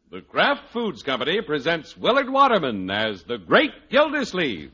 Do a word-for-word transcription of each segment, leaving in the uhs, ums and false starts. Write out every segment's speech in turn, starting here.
The Kraft Foods Company presents Willard Waterman as the Great Gildersleeve.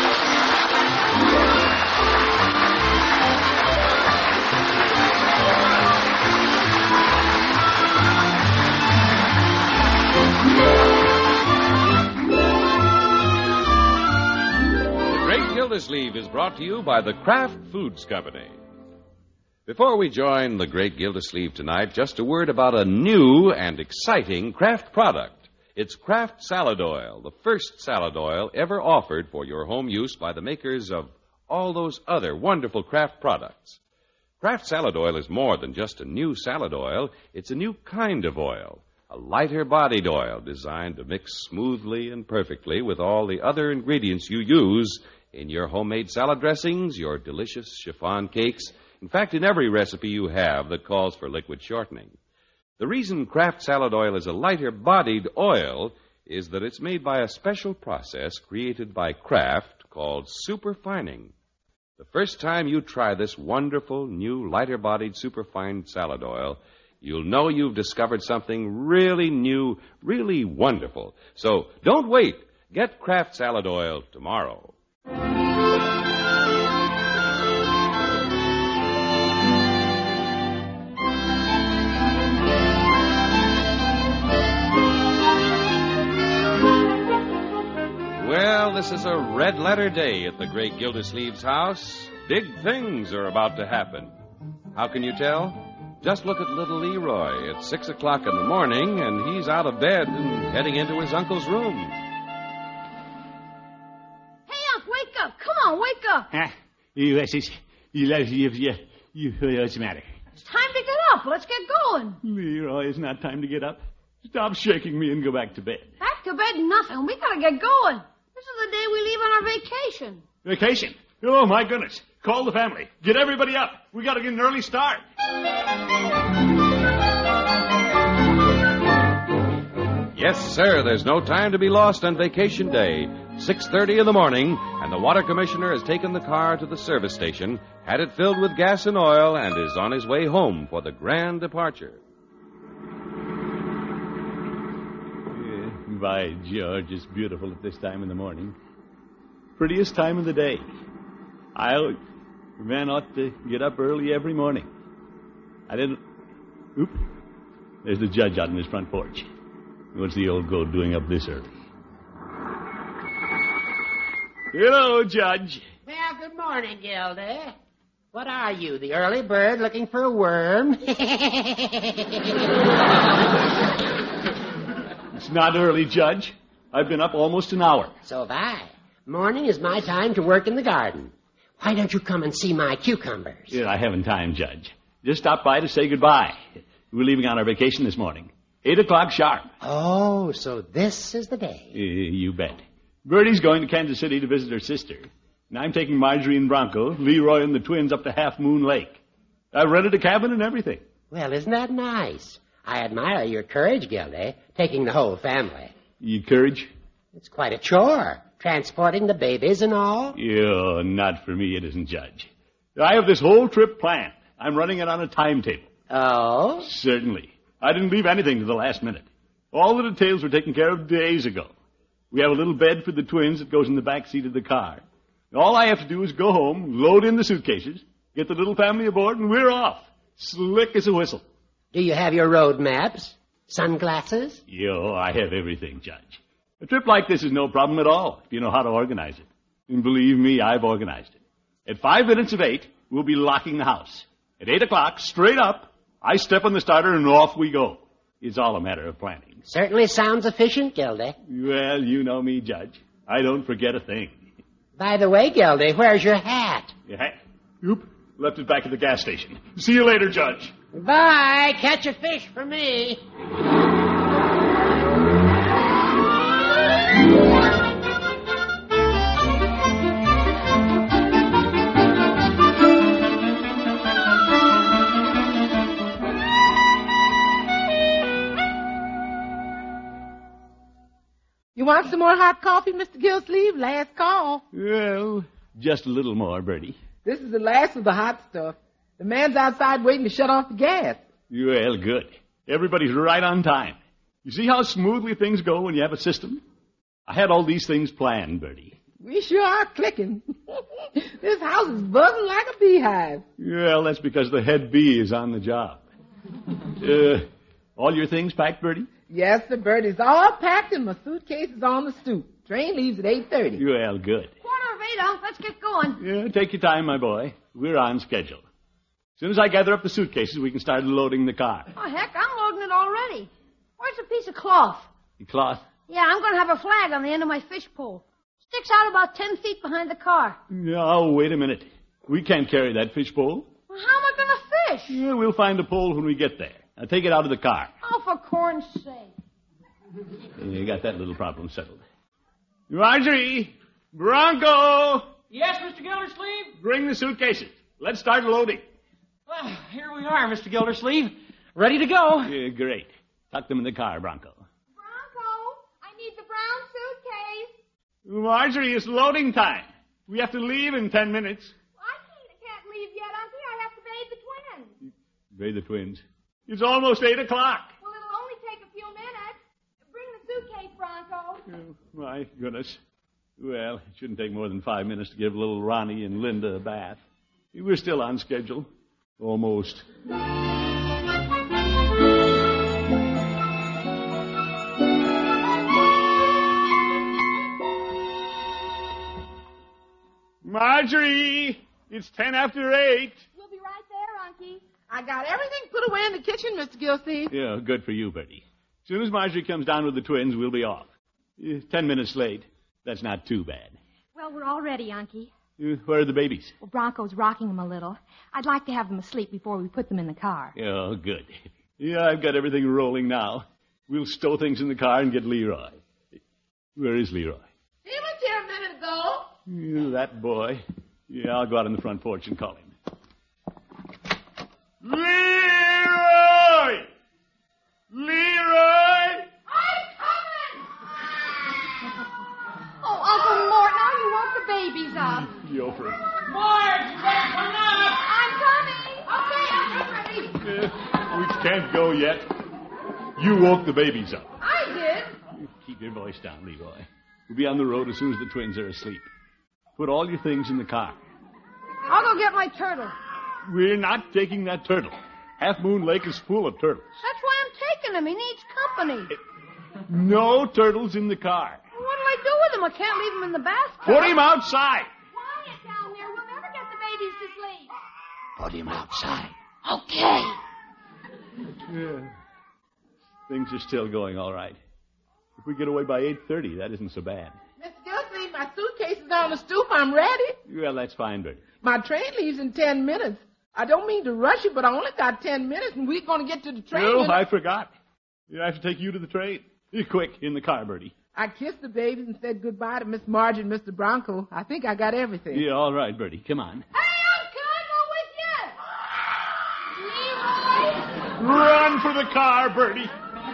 The Great Gildersleeve is brought to you by the Kraft Foods Company. Before we join the Great Gildersleeve tonight, just a word about a new and exciting Kraft product. It's Kraft Salad Oil, the first salad oil ever offered for your home use by the makers of all those other wonderful Kraft products. Kraft Salad Oil is more than just a new salad oil. It's a new kind of oil, a lighter-bodied oil designed to mix smoothly and perfectly with all the other ingredients you use in your homemade salad dressings, your delicious chiffon cakes, in fact, in every recipe you have that calls for liquid shortening. The reason Kraft Salad Oil is a lighter-bodied oil is that it's made by a special process created by Kraft called superfining. The first time you try this wonderful, new, lighter-bodied superfine salad oil, you'll know you've discovered something really new, really wonderful. So don't wait. Get Kraft Salad Oil tomorrow. Well, this is a red-letter day at the Great Gildersleeve's house. Big things are about to happen. How can you tell? Just look at little Leroy. It's six o'clock in the morning, and he's out of bed and heading into his uncle's room. Hey, Unc, wake up. Come on, wake up. Huh? You, you, you, you, you, what's the matter? It's time to get up. Let's get going. Leroy, it's not time to get up. Stop shaking me and go back to bed. Back to bed, nothing. We gotta get going. This is the day we leave on our vacation. Vacation? Oh, my goodness. Call the family. Get everybody up. We got to get an early start. Yes, sir, there's no time to be lost on vacation day. six thirty in the morning, and the water commissioner has taken the car to the service station, had it filled with gas and oil, and is on his way home for the grand departure. By George, it's beautiful at this time in the morning. Prettiest time of the day. I, a man ought to get up early every morning. I didn't... Oop. There's the judge out on his front porch. What's the old goat doing up this early? Hello, Judge. Well, good morning, Gildy. What are you, the early bird looking for a worm? It's not early, Judge. I've been up almost an hour. So have I. Morning is my time to work in the garden. Why don't you come and see my cucumbers? Yeah, I haven't time, Judge. Just stopped by to say goodbye. We're leaving on our vacation this morning. Eight o'clock sharp. Oh, so this is the day. Uh, you bet. Bertie's going to Kansas City to visit her sister. And I'm taking Marjorie and Bronco, Leroy and the twins up to Half Moon Lake. I've rented a cabin and everything. Well, isn't that nice? I admire your courage, Gildy, taking the whole family. You courage? It's quite a chore, transporting the babies and all. Yeah, not for me, it isn't, Judge. I have this whole trip planned. I'm running it on a timetable. Oh? Certainly. I didn't leave anything to the last minute. All the details were taken care of days ago. We have a little bed for the twins that goes in the back seat of the car. All I have to do is go home, load in the suitcases, get the little family aboard, and we're off. Slick as a whistle. Do you have your road maps? Sunglasses? Yo, I have everything, Judge. A trip like this is no problem at all if you know how to organize it. And believe me, I've organized it. At five minutes of eight, we'll be locking the house. At eight o'clock, straight up, I step on the starter and off we go. It's all a matter of planning. Certainly sounds efficient, Gildy. Well, you know me, Judge. I don't forget a thing. By the way, Gildy, where's your hat? Your hat? Oop, left it back at the gas station. See you later, Judge. Bye. Catch a fish for me. You want some more hot coffee, Mister Gildersleeve? Last call. Well, just a little more, Bertie. This is the last of the hot stuff. The man's outside waiting to shut off the gas. Well, good. Everybody's right on time. You see how smoothly things go when you have a system? I had all these things planned, Bertie. We sure are clicking. This house is buzzing like a beehive. Well, that's because the head bee is on the job. Uh, all your things packed, Bertie? Yes, sir, Bertie's all packed and my suitcase is on the stoop. Train leaves at eight thirty. Well, good. Quarter of eight, Unc. Let's get going. Yeah, take your time, my boy. We're on schedule. As soon as I gather up the suitcases, we can start loading the car. Oh, heck, I'm loading it already. Where's the piece of cloth? The cloth? Yeah, I'm going to have a flag on the end of my fish pole. Sticks out about ten feet behind the car. Yeah, oh, wait a minute. We can't carry that fish pole. Well, how am I going to fish? Yeah, we'll find a pole when we get there. Now take it out of the car. Oh, for corn's sake. You got that little problem settled. Marjorie! Bronco! Yes, Mister Gildersleeve? Bring the suitcases. Let's start loading. Well, here we are, Mister Gildersleeve. Ready to go. Yeah, great. Tuck them in the car, Bronco. Bronco, I need the brown suitcase. Marjorie, it's loading time. We have to leave in ten minutes. I can't, can't leave yet, Auntie. I have to bathe the twins. Bathe the twins. It's almost eight o'clock. Well, it'll only take a few minutes. Bring the suitcase, Bronco. Oh, my goodness. Well, it shouldn't take more than five minutes to give little Ronnie and Linda a bath. We're still on schedule. Almost. Marjorie! It's ten after eight. We'll be right there, Unky. I got everything put away in the kitchen, Mister Gilsey. Yeah, good for you, Bertie. As soon as Marjorie comes down with the twins, we'll be off. Uh, Ten minutes late. That's not too bad. Well, we're all ready, Unky. Uh, Where are the babies? Well, Bronco's rocking them a little. I'd like to have them asleep before we put them in the car. Oh, good. Yeah, I've got everything rolling now. We'll stow things in the car and get Leroy. Where is Leroy? He was here a minute ago. Yeah, that boy. Yeah, I'll go out on the front porch and call him. Leroy! Leroy! I'm coming! Oh, Uncle Mort, now you woke the babies up. Yofer. Marge, you better come up. I'm coming. Okay, I'm ready. Yeah, we can't go yet. You woke the babies up. I did. Keep your voice down, Leroy. We'll be on the road as soon as the twins are asleep. Put all your things in the car. I'll go get my turtle. We're not taking that turtle. Half Moon Lake is full of turtles. That's why I'm taking him. He needs company. No turtles in the car. Well, what'll I do with him? I can't leave him in the bathtub. Put him outside. Quiet down there. We'll never get the babies to sleep. Put him outside. Okay. Yeah. Things are still going all right. If we get away by eight thirty, that isn't so bad. Mister Gilsey, my suitcase is on the stoop. I'm ready. Well, that's fine, Bertie. My train leaves in ten minutes. I don't mean to rush you, but I only got ten minutes, and we're going to get to the train. No, in- I forgot. I have to take you to the train. You quick, in the car, Bertie. I kissed the babies and said goodbye to Miss Marge and Mister Bronco. I think I got everything. Yeah, all right, Bertie. Come on. Hey, Unc, can I go with you? Leroy! Run for the car, Bertie.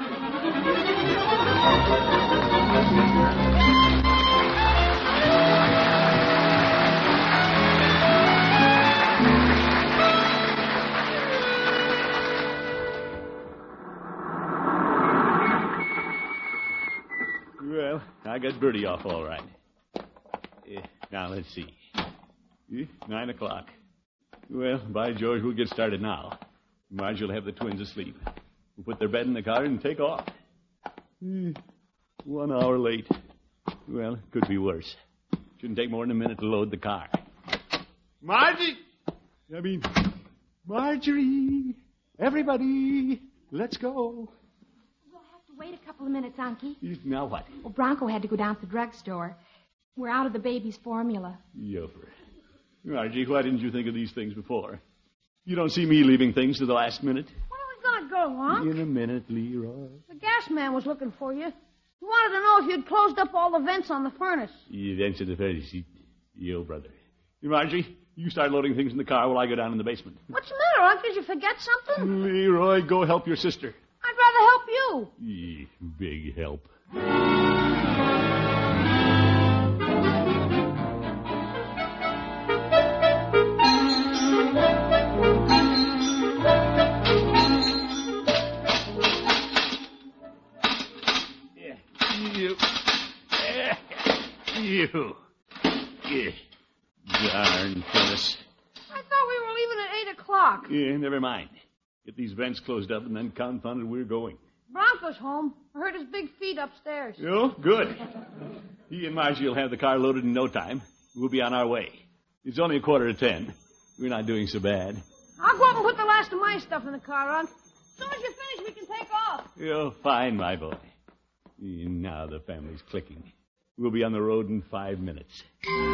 Well, I got Bertie off all right. Eh, now, let's see. Eh, Nine o'clock. Well, by George, we'll get started now. Marge will have the twins asleep. We'll put their bed in the car and take off. Eh, One hour late. Well, could be worse. Shouldn't take more than a minute to load the car. Margie! I mean, Marjorie! Everybody, let's go. We'll have to wait a couple of minutes, Unky. Eh, Now what? Well, Bronco had to go down to the drugstore. We're out of the baby's formula. Yofer. Margie, why didn't you think of these things before? You don't see me leaving things to the last minute. Where are we going to go, Unc? In a minute, Leroy. The gas man was looking for you. He wanted to know if you'd closed up all the vents on the furnace. You answered the furnace. Yo, brother. Margie, you start loading things in the car while I go down in the basement. What's the matter, Unc? Did you forget something? Leroy, go help your sister. I'd rather help you. Ye, big help. You. You. Darn Phyllis. I thought we were leaving at eight o'clock. Yeah, never mind. Get these vents closed up, and then confounded we're going. Bronco's home. I heard his big feet upstairs. Oh, good. He and Margie will have the car loaded in no time. We'll be on our way. It's only a quarter to ten. We're not doing so bad. I'll go up and put the last of my stuff in the car, Unc. As soon as you're finished, we can take off. Oh, fine, my boy. Now the family's clicking. We'll be on the road in five minutes.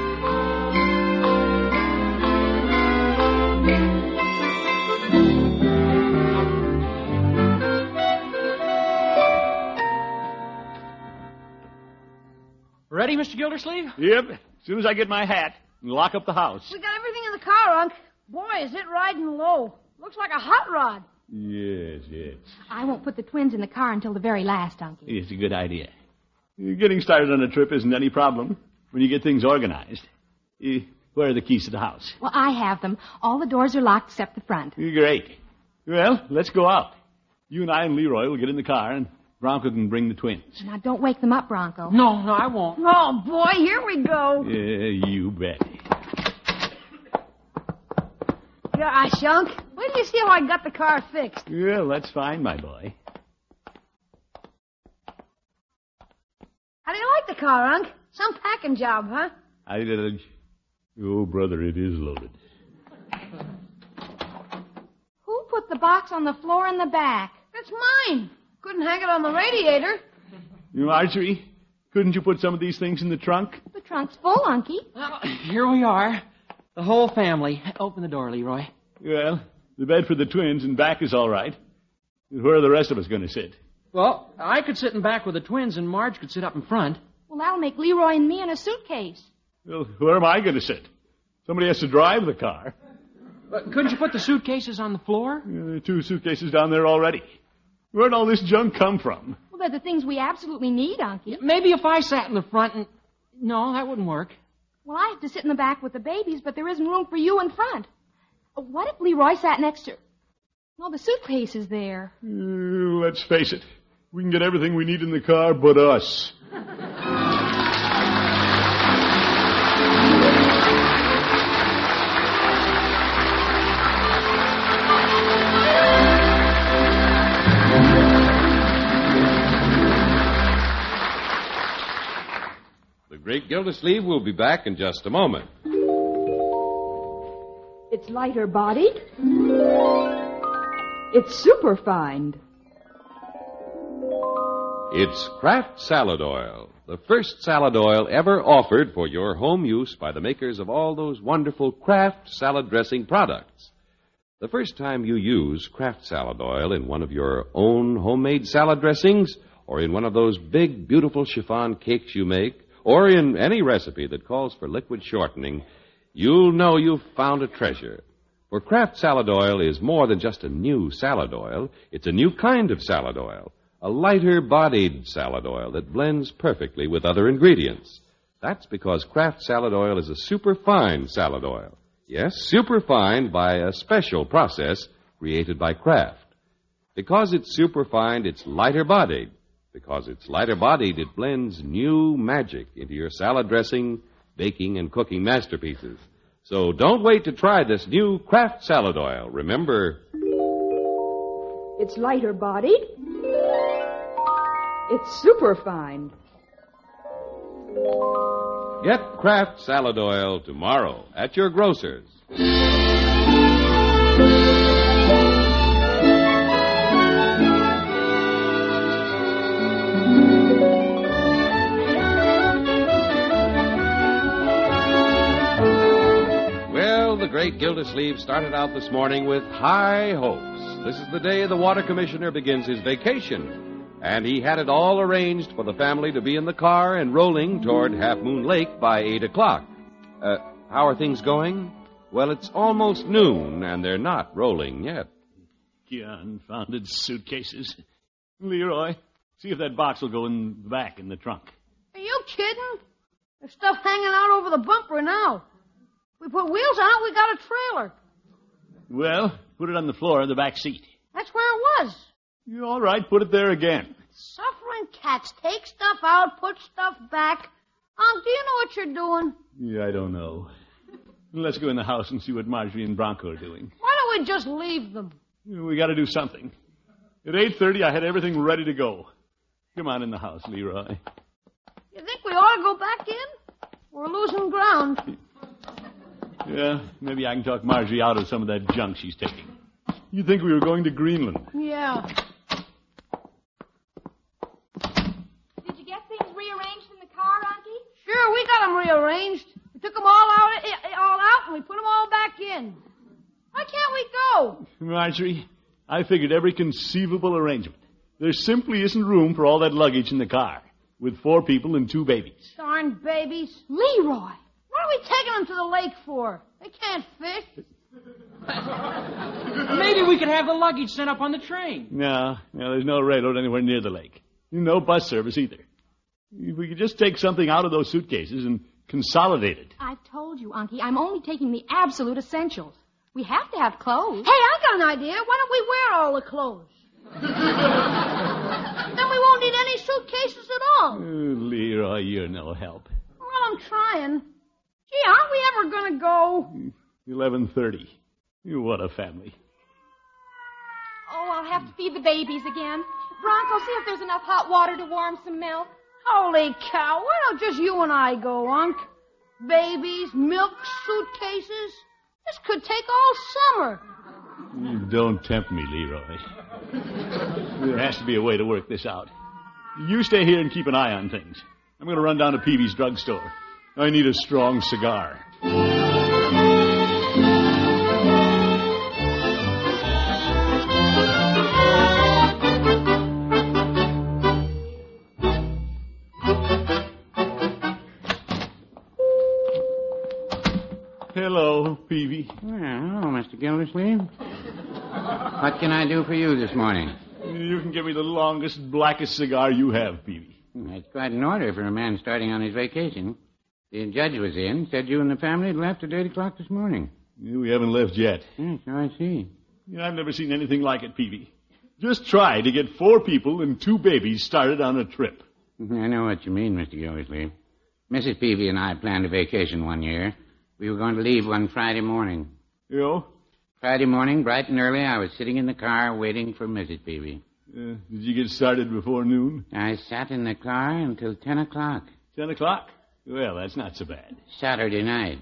Ready, Mister Gildersleeve? Yep. As soon as I get my hat and lock up the house. We got everything in the car, Unc. Boy, is it riding low. Looks like a hot rod. Yes, yes. I won't put the twins in the car until the very last, Unky. It's a good idea. Getting started on a trip isn't any problem when you get things organized. Eh, Where are the keys to the house? Well, I have them. All the doors are locked except the front. Great. Well, let's go out. You and I and Leroy will get in the car, and Bronco can bring the twins. Now, don't wake them up, Bronco. No, no, I won't. Oh, boy, here we go. Yeah, you bet. Gosh, Unc. Wait till you see how I got the car fixed. Well, that's fine, my boy. How do you like the car, Unc? Some packing job, huh? I did a... Oh, brother, it is loaded. Who put the box on the floor in the back? That's mine. Couldn't hang it on the radiator. You, Marjorie, couldn't you put some of these things in the trunk? The trunk's full, Unky. Well, here we are. The whole family. Open the door, Leroy. Well, the bed for the twins and back is all right. Where are the rest of us going to sit? Well, I could sit in back with the twins, and Marge could sit up in front. Well, that'll make Leroy and me in a suitcase. Well, where am I going to sit? Somebody has to drive the car. But couldn't you put the suitcases on the floor? Uh, there are two suitcases down there already. Where'd all this junk come from? Well, they're the things we absolutely need, Unky. Maybe if I sat in the front and... No, that wouldn't work. Well, I have to sit in the back with the babies, but there isn't room for you in front. Uh, What if Leroy sat next to... No, the suitcase is there. Uh, let's face it. We can get everything we need in the car but us. The Great Gildersleeve will be back in just a moment. It's lighter bodied. It's superfine. It's Kraft Salad Oil, the first salad oil ever offered for your home use by the makers of all those wonderful Kraft salad dressing products. The first time you use Kraft Salad Oil in one of your own homemade salad dressings, or in one of those big, beautiful chiffon cakes you make, or in any recipe that calls for liquid shortening, you'll know you've found a treasure. For Kraft Salad Oil is more than just a new salad oil. It's a new kind of salad oil, a lighter-bodied salad oil that blends perfectly with other ingredients. That's because Kraft Salad Oil is a superfine salad oil. Yes, superfine by a special process created by Kraft. Because it's superfine, it's lighter-bodied. Because it's lighter-bodied, it blends new magic into your salad dressing, baking, and cooking masterpieces. So don't wait to try this new Kraft Salad Oil. Remember, It's lighter bodied. It's superfine. get Kraft Salad Oil tomorrow at your grocer's. The Great Gildersleeve started out this morning with high hopes. This is the day the water commissioner begins his vacation, and he had it all arranged for the family to be in the car and rolling toward Half Moon Lake by eight o'clock. Uh, how are things going? Well, it's almost noon, and they're not rolling yet. Confounded suitcases. Leroy, see if that box will go in the back in the trunk. Are you kidding? There's stuff hanging out over the bumper now. We put wheels on it, we got a trailer. Well, put it on the floor of the back seat. That's where it was. You all right? Put it there again. Suffering and cats. Take stuff out, put stuff back. Unc, do you know what you're doing? Yeah, I don't know. Let's go in the house and see what Marjorie and Bronco are doing. Why don't we just leave them? We got to do something. At eight thirty, I had everything ready to go. Come on in the house, Leroy. You think we ought to go back in? We're losing ground. Yeah, maybe I can talk Marjorie out of some of that junk she's taking. You think we were going to Greenland? Yeah. Did you get things rearranged in the car, Unky? Sure, we got them rearranged. We took them all out, all out, and we put them all back in. Why can't we go? Marjorie, I figured every conceivable arrangement. There simply isn't room for all that luggage in the car, with four people and two babies. Darn babies. Leroy! What are we taking them to the lake for? They can't fish. Maybe we could have the luggage sent up on the train. No, no, there's no railroad anywhere near the lake. No bus service either. If we could just take something out of those suitcases and consolidate it. I've told you, Unky, I'm only taking the absolute essentials. We have to have clothes. Hey, I got an idea. Why don't we wear all the clothes? Then we won't need any suitcases at all. Oh, Leroy, you're no help. Well, I'm trying. Gee, aren't we ever going to go? eleven thirty. What a family. Oh, I'll have to feed the babies again. Bronco, see if there's enough hot water to warm some milk. Holy cow, why don't just you and I go, Unc? Babies, milk, suitcases. This could take all summer. You don't tempt me, Leroy. There has to be a way to work this out. You stay here and keep an eye on things. I'm going to run down to Peavy's drugstore. I need a strong cigar. Hello, Peavy. Well, hello, Mister Gildersleeve. What can I do for you this morning? You can give me the longest, blackest cigar you have, Peavy. That's quite an order for a man starting on his vacation. The judge was in, said you and the family had left at eight o'clock this morning. We haven't left yet. Yes, so I see. I've never seen anything like it, Peavy. Just try to get four people and two babies started on a trip. I know what you mean, Mister Gildersleeve. Missus Peavy and I planned a vacation one year. We were going to leave one Friday morning. You know? Friday morning, bright and early, I was sitting in the car waiting for Missus Peavy. Uh, did you get started before noon? I sat in the car until ten o'clock. Ten o'clock? Well, that's not so bad. Saturday night.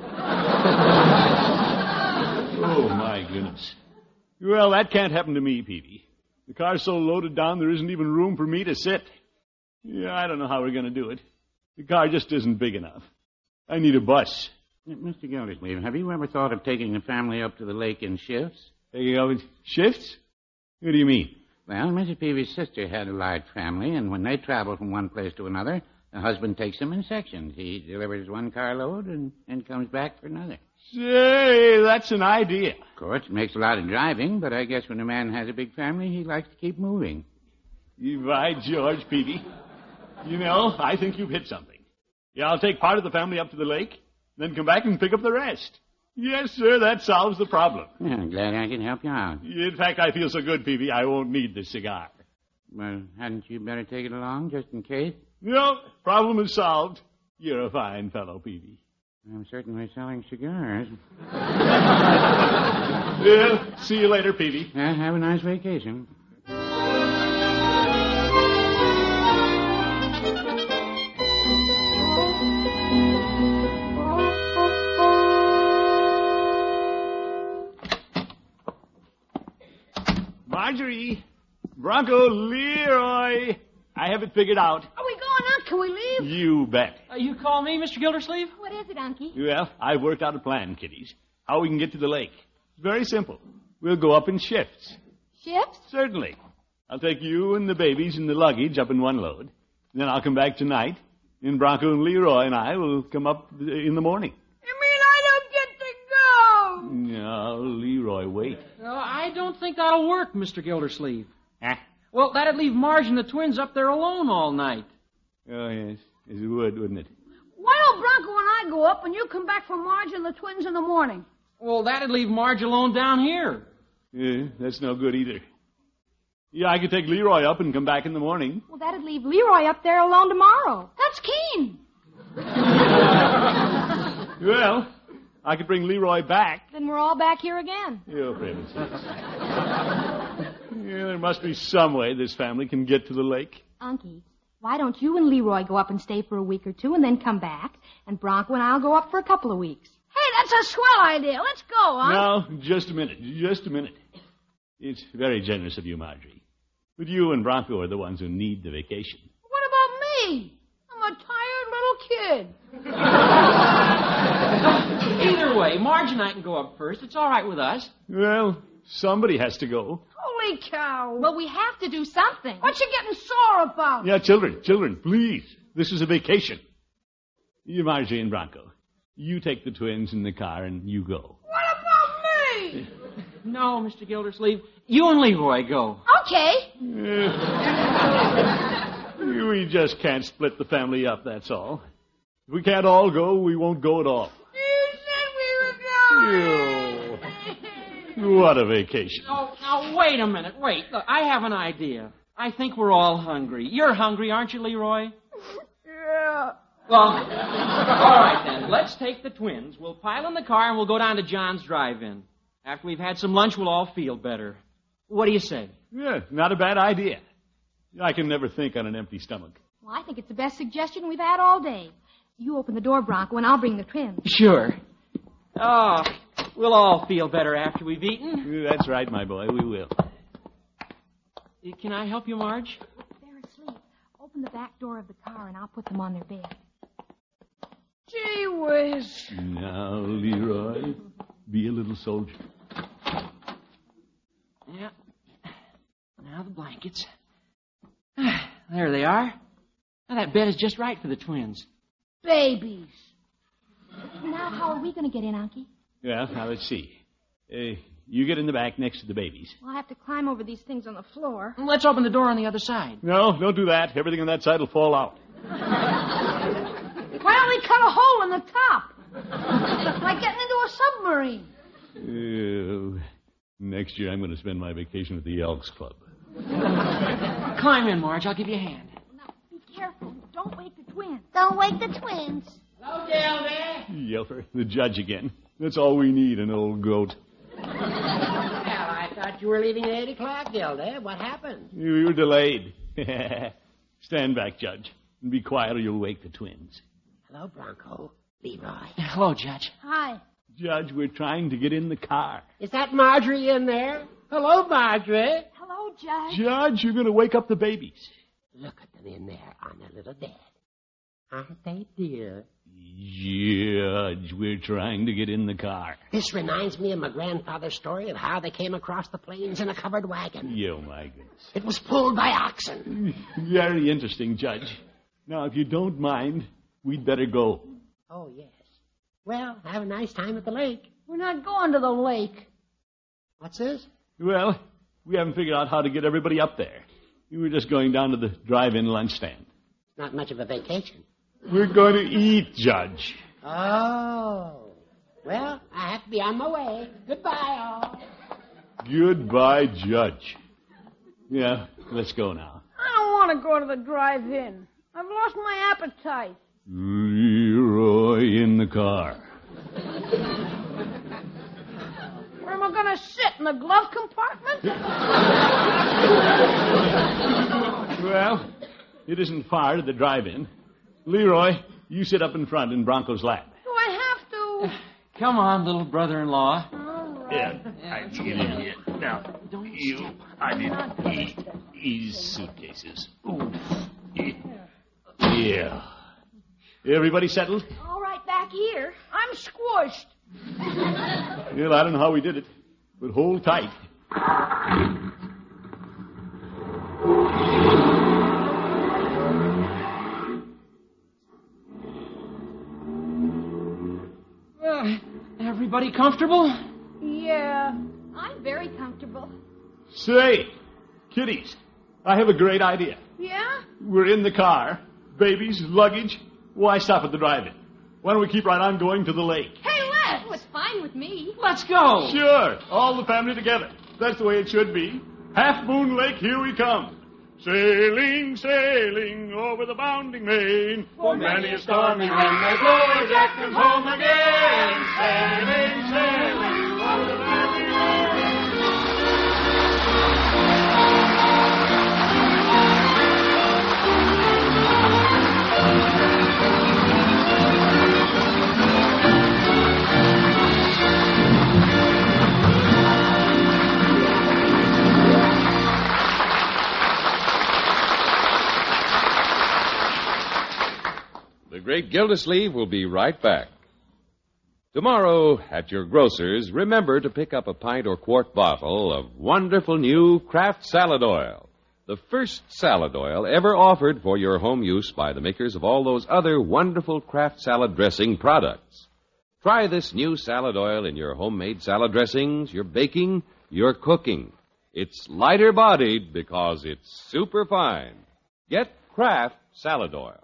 Oh, my goodness. Well, that can't happen to me, Peavy. The car's so loaded down there isn't even room for me to sit. Yeah, I don't know how we're going to do it. The car just isn't big enough. I need a bus. Mister Gildersleeve, have you ever thought of taking the family up to the lake in shifts? Taking up in shifts? What do you mean? Well, Missus Peavy's sister had a large family, and when they travel from one place to another, the husband takes them in sections. He delivers one carload and, and comes back for another. Say, that's an idea. Of course, it makes a lot of driving, but I guess when a man has a big family, he likes to keep moving. By George, Peavy. You know, I think you've hit something. Yeah, I'll take part of the family up to the lake, then come back and pick up the rest. Yes, sir, that solves the problem. Yeah, I'm glad I can help you out. In fact, I feel so good, Peavy, I won't need the cigar. Well, hadn't you better take it along, just in case? No, problem is solved. You're a fine fellow, Peavy. I'm certainly selling cigars. Yeah, see you later, Peavy. Uh, have a nice vacation. Marjorie, Bronco, Leroy, I have it figured out. Are we going out? Can we leave? You bet. Uh, you call me, Mister Gildersleeve? What is it, Unky? Well, I've worked out a plan, kiddies. How we can get to the lake. It's very simple. We'll go up in shifts. Shifts? Certainly. I'll take you and the babies and the luggage up in one load. Then I'll come back tonight, and Bronco and Leroy and I will come up in the morning. You mean I don't get to go? No, Leroy, wait. Uh, I don't think that'll work, Mister Gildersleeve. Huh? Well, that'd leave Marge and the twins up there alone all night. Oh, yes. Yes, it would, wouldn't it? Why don't Bronco and I go up and you come back for Marge and the twins in the morning? Well, that'd leave Marge alone down here. Yeah, that's no good either. Yeah, I could take Leroy up and come back in the morning. Well, that'd leave Leroy up there alone tomorrow. That's keen. Well, I could bring Leroy back. Then we're all back here again. Oh, for heaven's sakes. Yeah, there must be some way this family can get to the lake. Unky, why don't you and Leroy go up and stay for a week or two and then come back, and Bronco and I'll go up for a couple of weeks. Hey, that's a swell idea. Let's go, Unc. Now, just a minute. Just a minute. It's very generous of you, Marjorie. But you and Bronco are the ones who need the vacation. What about me? I'm a tired little kid. Either way, Marge and I can go up first. It's all right with us. Well, somebody has to go. Holy cow. Well, we have to do something. What you getting sore about? Yeah, children, children, please. This is a vacation. You, Marjorie and Bronco, you take the twins in the car and you go. What about me? No, Mister Gildersleeve. You and Leroy go. Okay. We just can't split the family up, that's all. If we can't all go, we won't go at all. You said we were going. You. What a vacation. Oh, now, wait a minute. Wait. Look, I have an idea. I think we're all hungry. You're hungry, aren't you, Leroy? Yeah. Well, all right, then. Let's take the twins. We'll pile in the car and we'll go down to John's drive-in. After we've had some lunch, we'll all feel better. What do you say? Yeah, not a bad idea. I can never think on an empty stomach. Well, I think it's the best suggestion we've had all day. You open the door, Bronco, and I'll bring the twins. Sure. Oh, we'll all feel better after we've eaten. That's right, my boy. We will. Can I help you, Marge? They're asleep. Open the back door of the car, and I'll put them on their bed. Gee whiz. Now, Leroy, be a little soldier. Yeah. Now the blankets. There they are. Now that bed is just right for the twins. Babies. Now, how are we going to get in, Unky? Well, now let's see. Uh, you get in the back next to the babies. Well, I'll have to climb over these things on the floor. Let's open the door on the other side. No, don't do that. Everything on that side will fall out. Why don't we cut a hole in the top? Like getting into a submarine. Uh, next year I'm going to spend my vacation at the Elks Club. Climb in, Marge. I'll give you a hand. Now, be careful. Don't wake the twins. Don't wake the twins. Hello, Gildy. Yelper, the judge again. That's all we need, an old goat. Well, I thought you were leaving at eight o'clock, Gildy. What happened? We were delayed. Stand back, Judge, and be quiet or you'll wake the twins. Hello, Bronco. Leroy. Hello, Judge. Hi. Judge, we're trying to get in the car. Is that Marjorie in there? Hello, Marjorie. Hello, Judge. Judge, you're going to wake up the babies. Look at them in there on their little bed. Aren't they dear? Judge, we're trying to get in the car. This reminds me of my grandfather's story of how they came across the plains in a covered wagon. Oh, my goodness. It was pulled by oxen. Very interesting, Judge. Now, if you don't mind, we'd better go. Oh, yes. Well, have a nice time at the lake. We're not going to the lake. What's this? Well, we haven't figured out how to get everybody up there. We were just going down to the drive-in lunch stand. It's not much of a vacation. We're going to eat, Judge. Oh. Well, I have to be on my way. Goodbye, all. Goodbye, Judge. Yeah, let's go now. I don't want to go to the drive-in. I've lost my appetite. Leroy in the car. Where am I going to sit, in the glove compartment? Well, it isn't far to the drive-in. Leroy, you sit up in front in Bronco's lap. Do I have to? Come on, little brother-in-law. Oh, Yeah, I get in here. Now, Don't you, I didn't eat these suitcases. Ooh. Yeah. Everybody settled? All right, back here. I'm squished. Well, I don't know how we did it, but hold tight. Uh, everybody comfortable? Yeah. I'm very comfortable. Say, kiddies, I have a great idea. Yeah? We're in the car. Babies, luggage. Why stop at the drive-in? Why don't we keep right on going to the lake? Hey, Les! Oh, it's fine with me. Let's go. Sure. All the family together. That's the way it should be. Half Moon Lake, here we come. Sailing, sailing over the bounding main. For many a stormy wind, there's Lower Jack comes home again. Sailing, sailing over the bounding main. The Great Gildersleeve will be right back. Tomorrow, at your grocer's, remember to pick up a pint or quart bottle of wonderful new Kraft Salad Oil. The first salad oil ever offered for your home use by the makers of all those other wonderful Kraft salad dressing products. Try this new salad oil in your homemade salad dressings, your baking, your cooking. It's lighter bodied because it's super fine. Get Kraft Salad Oil.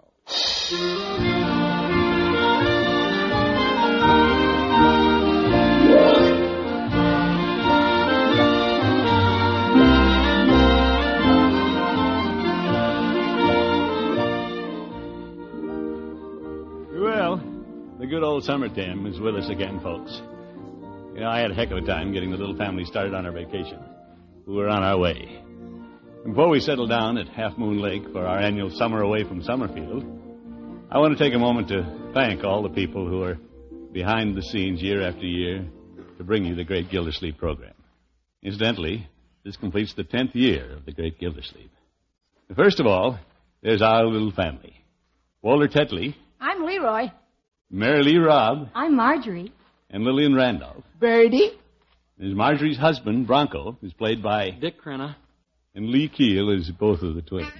Well, the good old summertime is with us again, folks. You know, I had a heck of a time getting the little family started on our vacation. We were on our way. Before we settle down at Half Moon Lake for our annual summer away from Summerfield, I want to take a moment to thank all the people who are behind the scenes year after year to bring you the Great Gildersleeve program. Incidentally, this completes the tenth year of the Great Gildersleeve. First of all, there's our little family. Walter Tetley. I'm Leroy. Mary Lee Robb. I'm Marjorie. And Lillian Randolph. Birdie. There's Marjorie's husband, Bronco, who's played by... Dick Crenna. And Lee Keel is both of the twins.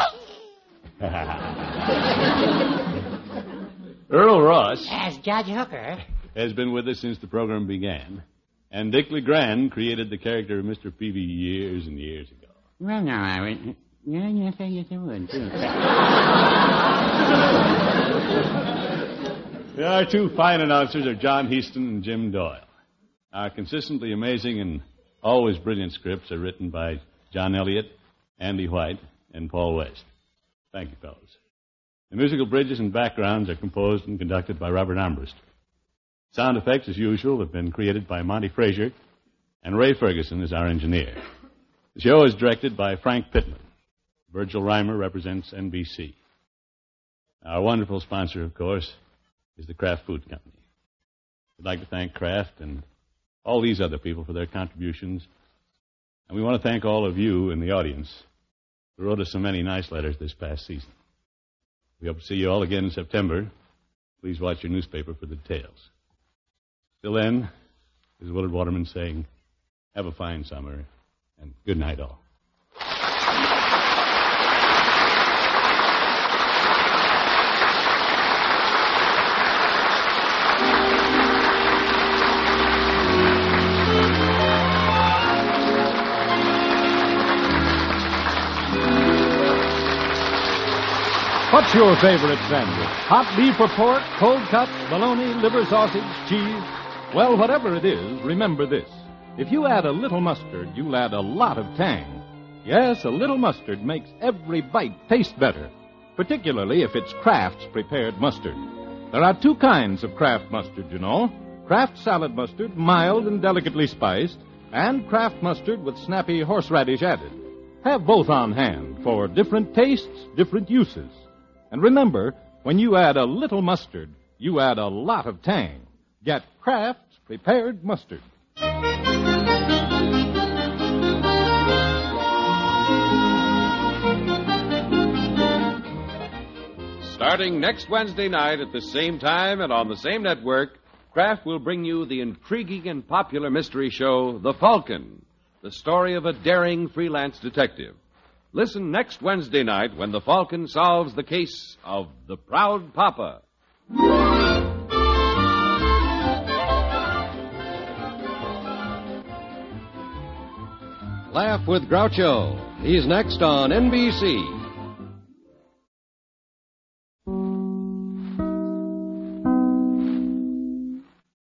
Earl Ross... As Judge Hooker... has been with us since the program began. And Dick LeGrand created the character of Mister Peavy years and years ago. Well, now, I would... Yeah, yes, I guess I would, too. Our two fine announcers are John Heaston and Jim Doyle. Our consistently amazing and always brilliant scripts are written by John Elliott, Andy White, and Paul West. Thank you, fellows. The musical bridges and backgrounds are composed and conducted by Robert Armbruster. Sound effects, as usual, have been created by Monty Frazier, and Ray Ferguson is our engineer. The show is directed by Frank Pittman. Virgil Reimer represents N B C. Our wonderful sponsor, of course, is the Kraft Food Company. We'd like to thank Kraft and all these other people for their contributions. And we want to thank all of you in the audience who wrote us so many nice letters this past season. We hope to see you all again in September. Please watch your newspaper for the details. Till then, this is Willard Waterman saying, have a fine summer, and good night all. What's your favorite sandwich? Hot beef or pork, cold cuts, bologna, liver sausage, cheese? Well, whatever it is, remember this. If you add a little mustard, you'll add a lot of tang. Yes, a little mustard makes every bite taste better, particularly if it's Kraft's prepared mustard. There are two kinds of Kraft mustard, you know. Kraft salad mustard, mild and delicately spiced, and Kraft mustard with snappy horseradish added. Have both on hand for different tastes, different uses. And remember, when you add a little mustard, you add a lot of tang. Get Kraft's prepared mustard. Starting next Wednesday night at the same time and on the same network, Kraft will bring you the intriguing and popular mystery show, The Falcon, the story of a daring freelance detective. Listen next Wednesday night when the Falcon solves the case of the Proud Papa. Laugh with Groucho. He's next on N B C.